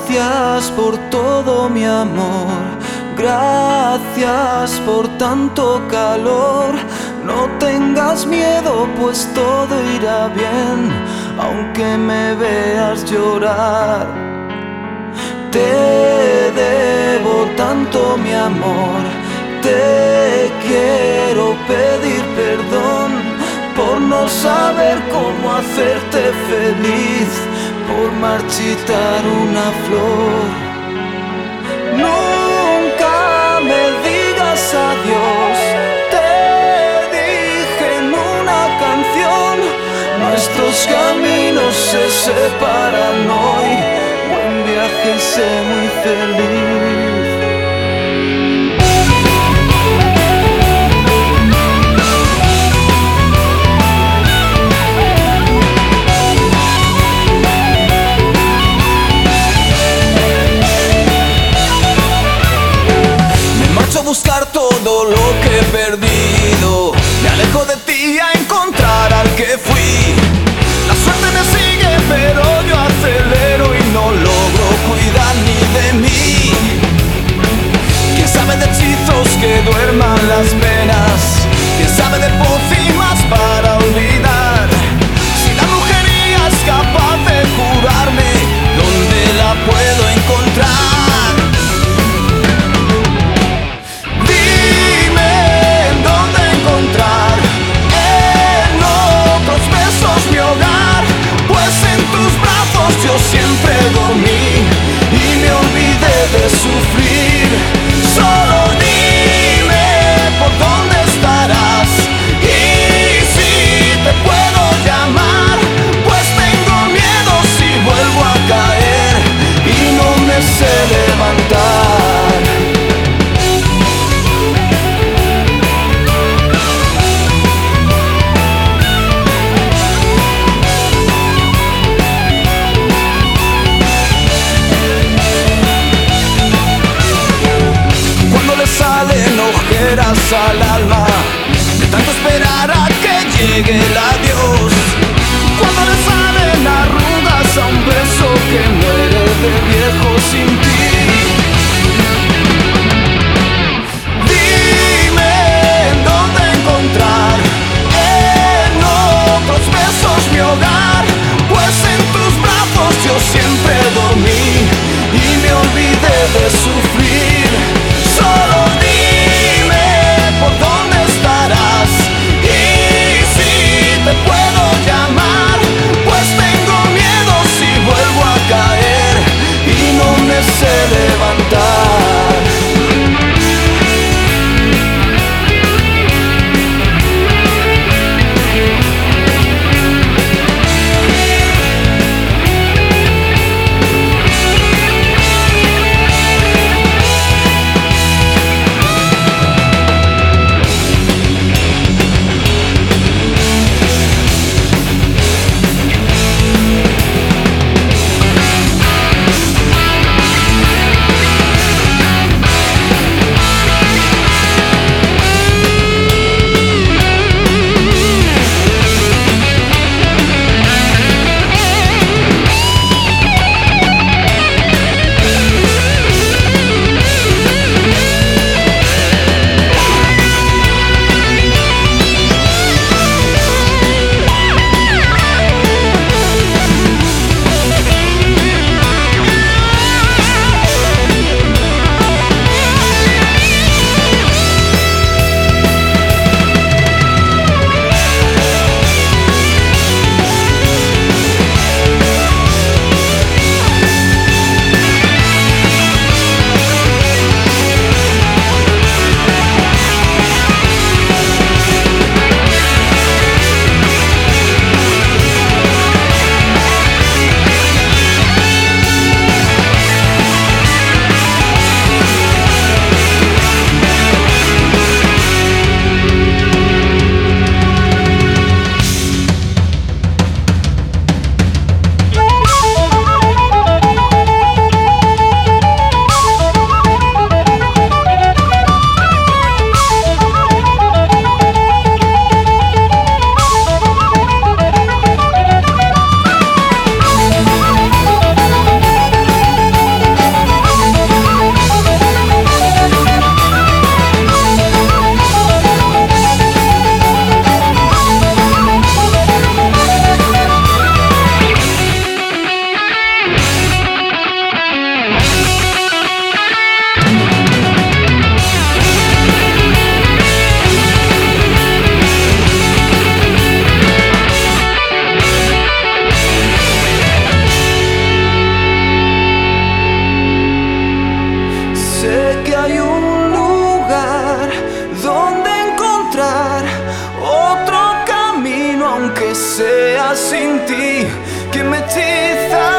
Gracias por todo mi amor, gracias por tanto calor. No tengas miedo, pues todo irá bien, aunque me veas llorar. Te debo tanto mi amor, te quiero pedir perdón por no saber cómo hacerte feliz, por marchitar una flor. Nunca me digas adiós, te dije en una canción. Nuestros caminos se separan hoy, buen viaje y sé muy feliz. Buscar todo lo que he perdido, me alejo de ti a encontrar al que fui. La suerte me sigue pero yo acelero y no logro cuidar ni de mí. ¿Quién sabe de hechizos que duerman las penas? ¿Quién sabe de pócimas para olvidar? Si la brujería es capaz de curarme, ¿dónde la puedo encontrar? Yo siempre dormí y me olvidé de sufrir. Solo dime por dónde estarás y si te puedo llamar, pues tengo miedo si vuelvo a caer y no me sé levantar. Salen ojeras al alma de tanto esperar a que llegue el adiós. Cuando le salen arrugas a un beso que muere de viejo sin ti. Dime en dónde encontrar en otros besos mi hogar, pues en tus brazos yo siempre dormí y me olvidé de sufrir. Solo dime por sin ti, que me hechiza